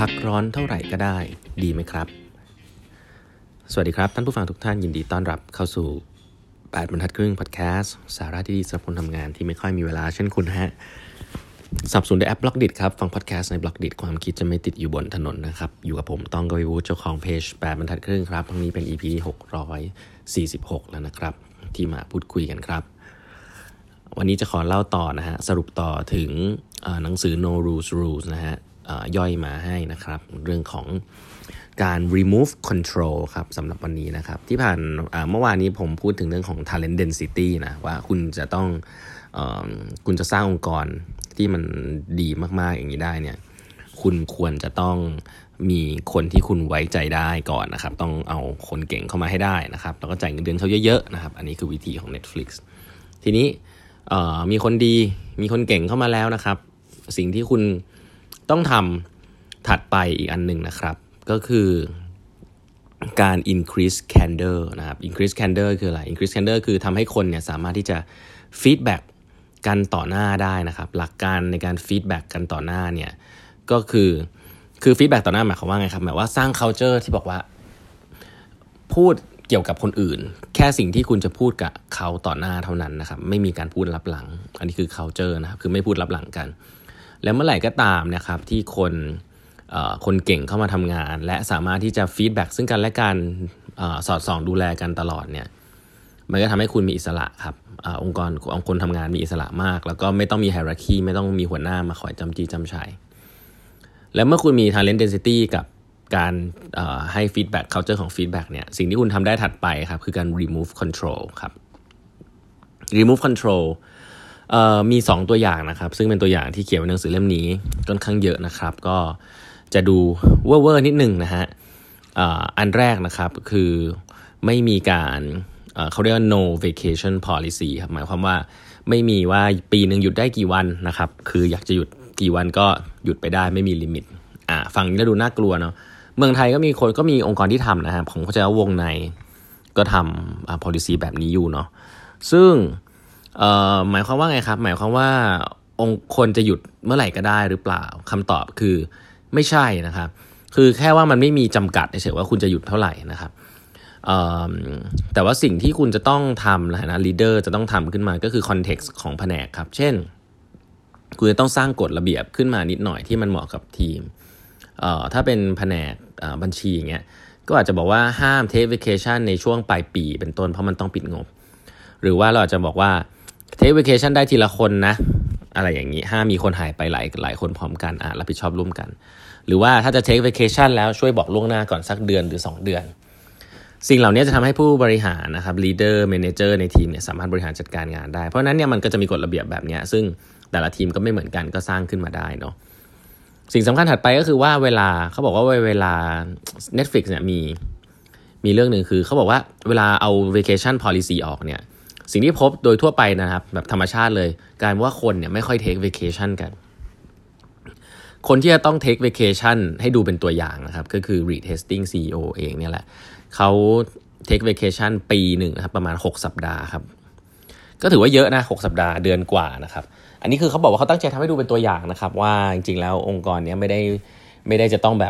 พักร้อนเท่าไหร่ก็ได้ดีไหมครับสวัสดีครับท่านผู้ฟังทุกท่านยินดีต้อนรับเข้าสู่8 บรรทัดครึ่งพอดแคสต์สาระที่ดีสำหรับคนทำงานที่ไม่ค่อยมีเวลาเช่นคุณฮะสนับสนุนโดยแอป Blockdit ครับฟังพอดแคสต์ใน Blockdit ความคิดจะไม่ติดอยู่บนถนนนะครับอยู่กับผมต้องกวีวุฒิเจ้าของเพจ8 บรรทัดครึ่งครับทั้งนี้เป็น EP 646แล้วนะครับที่มาพูดคุยกันครับวันนี้จะขอเล่าต่อนะฮะสรุปต่อถึงหนังสือ No Rules นะฮะย่อยมาให้นะครับเรื่องของการ remove control ครับสำหรับวันนี้นะครับที่ผ่านเมื่อวานนี้ผมพูดถึงเรื่องของ talent density นะว่าคุณจะต้องคุณจะสร้างองค์กรที่มันดีมากๆอย่างนี้ได้เนี่ยคุณควรจะต้องมีคนที่คุณไว้ใจได้ก่อนนะครับต้องเอาคนเก่งเข้ามาให้ได้นะครับแล้วก็จ่ายเงินเดือนเขาเยอะๆนะครับอันนี้คือวิธีของ Netflix ทีนี้มีคนดีมีคนเก่งเข้ามาแล้วนะครับสิ่งที่คุณต้องทำถัดไปอีกอันหนึ่งนะครับก็คือการ increase candor นะครับ increase candor คืออะไร increase candor คือทำให้คนเนี่ยสามารถที่จะ feedback กันต่อหน้าได้นะครับหลักการในการ feedback กันต่อหน้าเนี่ยก็คือ feedback ต่อหน้าหมายความว่าไงครับหมายว่าสร้าง culture ที่บอกว่าพูดเกี่ยวกับคนอื่นแค่สิ่งที่คุณจะพูดกับเขาต่อหน้าเท่านั้นนะครับไม่มีการพูดลับหลังอันนี้คือ culture นะครับคือไม่พูดลับหลังกันแล้วเมื่อไหร่ก็ตามนะครับที่คนเก่งเข้ามาทำงานและสามารถที่จะฟีดแบ็กซึ่งกันและกันสอดส่องดูแลกันตลอดเนี่ยมันก็ทำให้คุณมีอิสระครับองค์กรของคนทำงานมีอิสระมากแล้วก็ไม่ต้องมีไฮรักีไม่ต้องมีหัวหน้ามาคอยจำจี้จำชัยและเมื่อคุณมี talent density กับการให้ feedback culture ของ feedback เนี่ยสิ่งที่คุณทำได้ถัดไปครับคือการ remove control ครับ remove controlมี2ตัวอย่างนะครับซึ่งเป็นตัวอย่างที่เขียนในหนังสือเล่มนี้ค่อนข้างเยอะนะครับก็จะดูเว่อร์นิดนึงนะฮะอันแรกนะครับคือไม่มีการเขาเรียกว่า no vacation policy ครับหมายความว่าไม่มีว่าปีนึงหยุดได้กี่วันนะครับคืออยากจะหยุดกี่วันก็หยุดไปได้ไม่มีลิมิตฟังนี้แล้วดูน่ากลัวเนาะเมืองไทยก็มีองค์กรที่ทำนะครับผมเข้าใจว่าวงในก็ทำpolicy แบบนี้อยู่เนาะซึ่งหมายความว่าไงครับหมายความว่าคนจะหยุดเมื่อไหร่ก็ได้หรือเปล่าคำตอบคือไม่ใช่นะครับคือแค่ว่ามันไม่มีจำกัดเฉยๆว่าคุณจะหยุดเท่าไหร่นะครับแต่ว่าสิ่งที่คุณจะต้องทำนะ leader จะต้องทำขึ้นมาก็คือ context ของแผนกครับเช่นคุณจะต้องสร้างกฎระเบียบขึ้นมานิดหน่อยที่มันเหมาะกับทีมถ้าเป็นแผนกบัญชีอย่างเงี้ยก็อาจจะบอกว่าห้าม take vacation ในช่วงปลายปีเป็นต้นเพราะมันต้องปิดงบหรือว่าเราอาจจะบอกว่าtake vacation ได้ทีละคนนะอะไรอย่างนี้ห้ามมีคนหายไปหลายคนพร้อมกันรับผิดชอบร่วมกันหรือว่าถ้าจะ take vacation แล้วช่วยบอกล่วงหน้าก่อนสักเดือนหรือ2เดือนสิ่งเหล่านี้จะทำให้ผู้บริหารนะครับ leader manager ในทีมเนี่ยสามารถบริหารจัดการงานได้เพราะนั้นเนี่ยมันก็จะมีกฎระเบียบแบบนี้ซึ่งแต่ละทีมก็ไม่เหมือนกันก็สร้างขึ้นมาได้เนาะสิ่งสำคัญถัดไปก็คือว่าเวลาเขาบอกว่าเวลา Netflix เนี่ยมีเรื่องหนึ่งคือเขาบอกว่าเวลาเอา vacation policy ออกเนี่ยสิ่งที่พบโดยทั่วไปนะครับแบบธรรมชาติเลยการว่าคนเนี่ยไม่ค่อย take vacation กันคนที่จะต้อง take vacation ให้ดูเป็นตัวอย่างนะครับก็คือ Reed Hastings CEO เองเนี่ยแหละเขา take vacation ปีหนึ่งนะครับประมาณ6สัปดาห์ครับก็ถือว่าเยอะนะ6สัปดาห์เดือนกว่านะครับอันนี้คือเขาบอกว่าเขาตั้งใจทำให้ดูเป็นตัวอย่างนะครับว่าจริงๆแล้วองค์กรเนี้ยไม่ได้จะต้องแบบ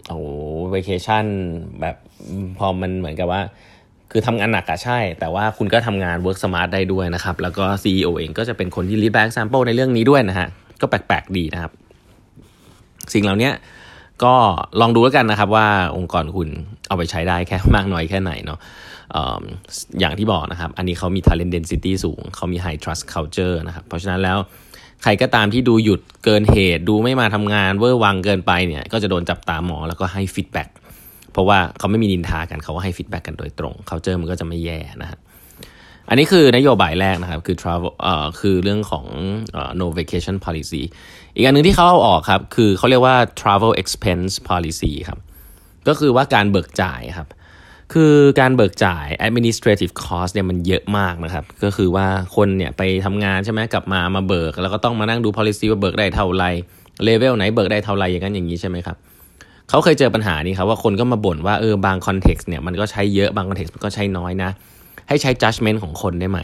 vacation แบบพอมันเหมือนกับว่าคือทำงานหนักใช่แต่ว่าคุณก็ทำงาน work smart ได้ด้วยนะครับแล้วก็ CEO เองก็จะเป็นคนที่ lead by example ในเรื่องนี้ด้วยนะฮะก็แปลกๆดีนะครับสิ่งเหล่านี้ก็ลองดูแล้วกันนะครับว่าองค์กรคุณเอาไปใช้ได้แค่มากน้อยแค่ไหนเนาะอย่างที่บอกนะครับอันนี้เขามี talent density สูงเขามี high trust culture นะครับเพราะฉะนั้นแล้วใครก็ตามที่ดูหยุดเกินเหตุดูไม่มาทำงานเวอร์วังเกินไปเนี่ยก็จะโดนจับตามองแล้วก็ให้ feedbackเพราะว่าเขาไม่มีนินทากันเขาก็ให้ feedback กันโดยตรง culture มันก็จะไม่แย่นะฮะอันนี้คือนโยบายแรกนะครับคือ travel คือเรื่องของ no vacation policy อีกอันนึงที่เขาเอาออกครับคือเขาเรียกว่า travel expense policy ครับก็คือว่าการเบิกจ่ายครับคือการเบิกจ่าย administrative cost เนี่ยมันเยอะมากนะครับก็คือว่าคนเนี่ยไปทำงานใช่ไหมกลับมาเบิกแล้วก็ต้องมานั่งดู policy ว่าเบิกได้เท่าไร level ไหนเบิกได้เท่าไรอย่างนั้นอย่างนี้ใช่ไหมครับเขาเคยเจอปัญหานี้ครับว่าคนก็มาบ่นว่าบาง context เนี่ยมันก็ใช้เยอะบาง context มันก็ใช้น้อยนะให้ใช้ judgment ของคนได้ไหม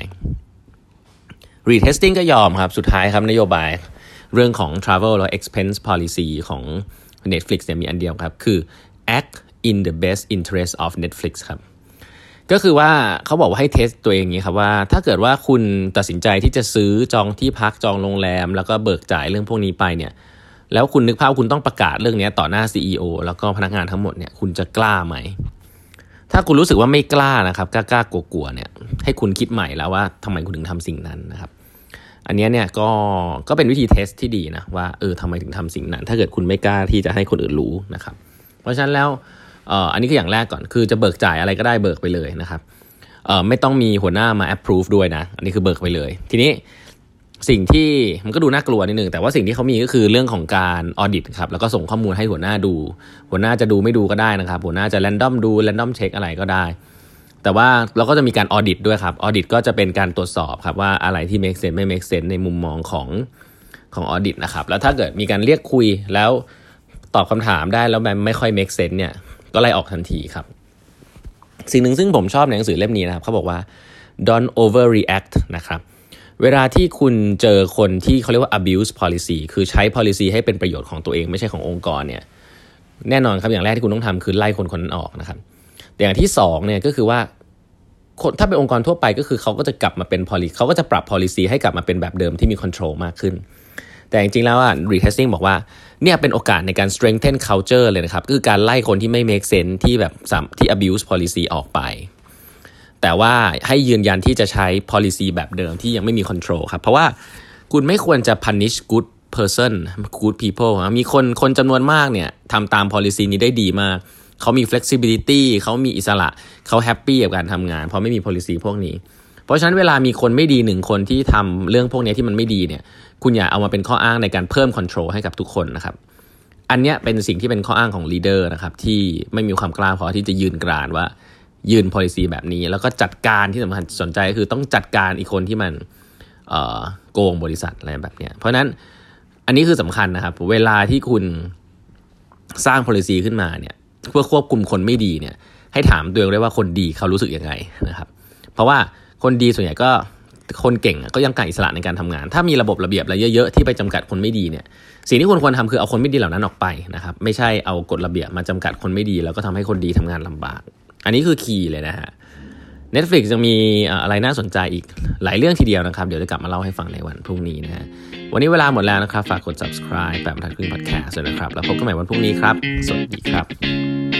Reed Hastings ก็ยอมครับสุดท้ายครับนโยบายเรื่องของ travel และ expense policy ของ Netflix เนี่ยมีอันเดียวครับคือ act in the best interest of Netflix ครับก็คือว่าเขาบอกว่าให้เทสตัวเองอย่างนี้ครับว่าถ้าเกิดว่าคุณตัดสินใจที่จะซื้อจองที่พักจองโรงแรมแล้วก็เบิกจ่ายเรื่องพวกนี้ไปเนี่ยแล้วคุณนึกภาพคุณต้องประกาศเรื่องนี้ต่อหน้า CEO แล้วก็พนักงานทั้งหมดเนี่ยคุณจะกล้าไหมถ้าคุณรู้สึกว่าไม่กล้านะครับกล้ากลัวๆเนี่ยให้คุณคิดใหม่แล้วว่าทำไมคุณถึงทำสิ่งนั้นนะครับอันนี้เนี่ยก็เป็นวิธีเทสที่ดีนะว่าทำไมถึงทำสิ่งนั้นถ้าเกิดคุณไม่กล้าที่จะให้คนอื่นรู้นะครับเพราะฉะนั้นแล้วอันนี้คืออย่างแรกก่อนคือจะเบิกจ่ายอะไรก็ได้เบิกไปเลยนะครับไม่ต้องมีหัวหน้ามา approve ด้วยนะอันนี้คือเบิกไปเลยทีนี้สิ่งที่มันก็ดูน่ากลัวนิดนึงแต่ว่าสิ่งที่เขามีก็คือเรื่องของการออดิตครับแล้วก็ส่งข้อมูลให้หัวหน้าดูหัวหน้าจะดูไม่ดูก็ได้นะครับหัวหน้าจะแรนดอมดูแรนดอมเช็คอะไรก็ได้แต่ว่าเราก็จะมีการออดิตด้วยครับออดิตก็จะเป็นการตรวจสอบครับว่าอะไรที่ make sense ไม่ make sense ในมุมมองของออดิตนะครับแล้วถ้าเกิดมีการเรียกคุยแล้วตอบคำถามได้แล้วไม่ค่อย make sense เนี่ยก็ไล่ออกทันทีครับสิ่งหนึ่งซึ่งผมชอบในหนังสือเล่มนี้นะครับเขาบอกว่า don't overreact นะครับเวลาที่คุณเจอคนที่เขาเรียกว่า abuse policy คือใช้ policy ให้เป็นประโยชน์ของตัวเองไม่ใช่ขององค์กรเนี่ยแน่นอนครับอย่างแรกที่คุณต้องทำคือไล่คนนั้นออกนะครับแต่อย่างที่สองเนี่ยก็คือว่าถ้าเป็นองค์กรทั่วไปก็คือเขาก็จะกลับมาเป็น policy เขาก็จะปรับ policy ให้กลับมาเป็นแบบเดิมที่มี control มากขึ้นแต่จริงๆแล้วretesting บอกว่าเนี่ยเป็นโอกาสในการ strengthen culture เลยนะครับคือการไล่คนที่ไม่ make sense ที่แบบที่ abuse policy ออกไปแต่ว่าให้ยืนยันที่จะใช้ policy แบบเดิมที่ยังไม่มี control ครับเพราะว่าคุณไม่ควรจะ punish good person good people มีคนจำนวนมากเนี่ยทำตาม policy นี้ได้ดีมากเขามี flexibility เขามีอิสระเขาแฮปปี้กับการทำงานเพราะไม่มี policy พวกนี้เพราะฉะนั้นเวลามีคนไม่ดี1คนที่ทำเรื่องพวกนี้ที่มันไม่ดีเนี่ยคุณอย่าเอามาเป็นข้ออ้างในการเพิ่ม control ให้กับทุกคนนะครับอันเนี้ยเป็นสิ่งที่เป็นข้ออ้างของ leader นะครับที่ไม่มีความกล้าพอที่จะยืนกรานว่ายืน policy แบบนี้แล้วก็จัดการที่สนใจก็คือต้องจัดการอีกคนที่มันโกงบริษัทอะไรแบบเนี้ยเพราะนั้นอันนี้คือสำคัญนะครับเวลาที่คุณสร้าง policy ขึ้นมาเนี่ยเพื่อควบคุมคนไม่ดีเนี่ยให้ถามตัวเองด้วยว่าคนดีเขารู้สึกยังไงนะครับเพราะว่าคนดีส่วนใหญ่ก็คนเก่งก็ยังการอิสระในการทำงานถ้ามีระบบระเบียบอะไรเยอะๆที่ไปจำกัดคนไม่ดีเนี่ยสิ่งที่คุณควรทำคือเอาคนไม่ดีเหล่านั้นออกไปนะครับไม่ใช่เอากฎระเบียบมาจำกัดคนไม่ดีแล้วก็ทำให้คนดีทำงานลำบากอันนี้คือคีย์เลยนะฮะ Netflix จะมีอะไรน่าสนใจอีกหลายเรื่องทีเดียวนะครับเดี๋ยวจะกลับมาเล่าให้ฟังในวันพรุ่งนี้นะฮะวันนี้เวลาหมดแล้วนะครับฝากกด subscribe 8 บรรทัดครึ่ง podcast ด้วยนะครับแล้วพบกันใหม่วันพรุ่งนี้ครับสวัสดีครับ